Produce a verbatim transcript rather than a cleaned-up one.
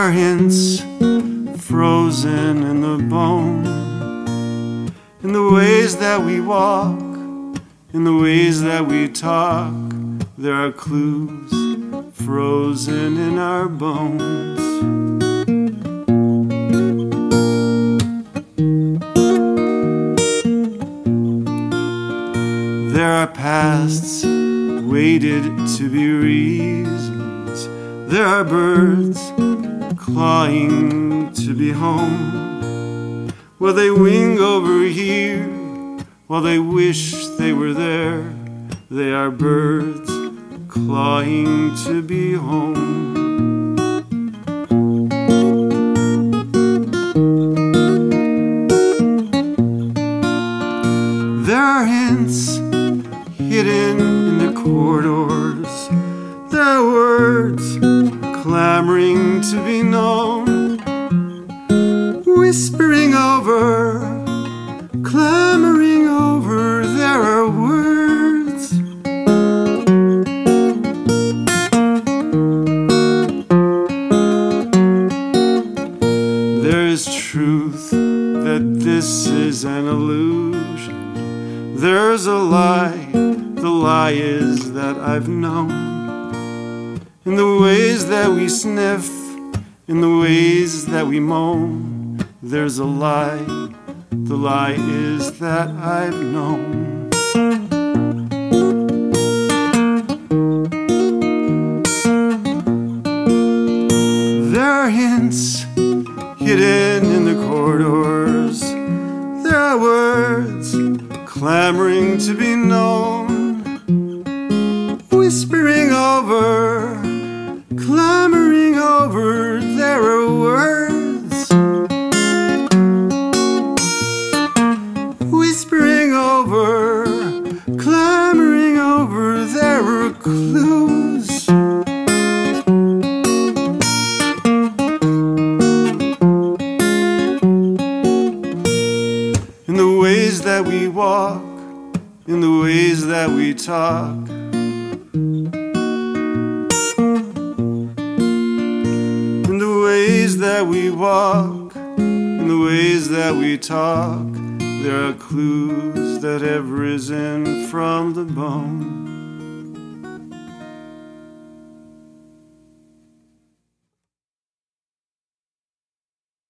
are hints frozen in the bone, in the ways that we walk, in the ways that we talk. There are clues frozen in our bones. There are pasts waited to be reasons. There are birds clawing to be home. While they wing over here, while they wish they were there, they are birds clawing to be home. There are hints hidden in the corridors. There are words clamoring to be known, whispering over, clamoring over. There are words. There is truth that this is an illusion. There's a lie, the lie is that I've known. In the ways that we sniff, in the ways that we moan, there's a lie, the lie is that I've known. There are hints hidden in the corridors. There are words clamoring to be known, whispering over, clamoring over. There are words, whispering over, clamoring over. There are clues. In the ways that we walk, in the ways that we talk. In the ways that we walk, in the ways that we talk, there are clues that have risen from the bone.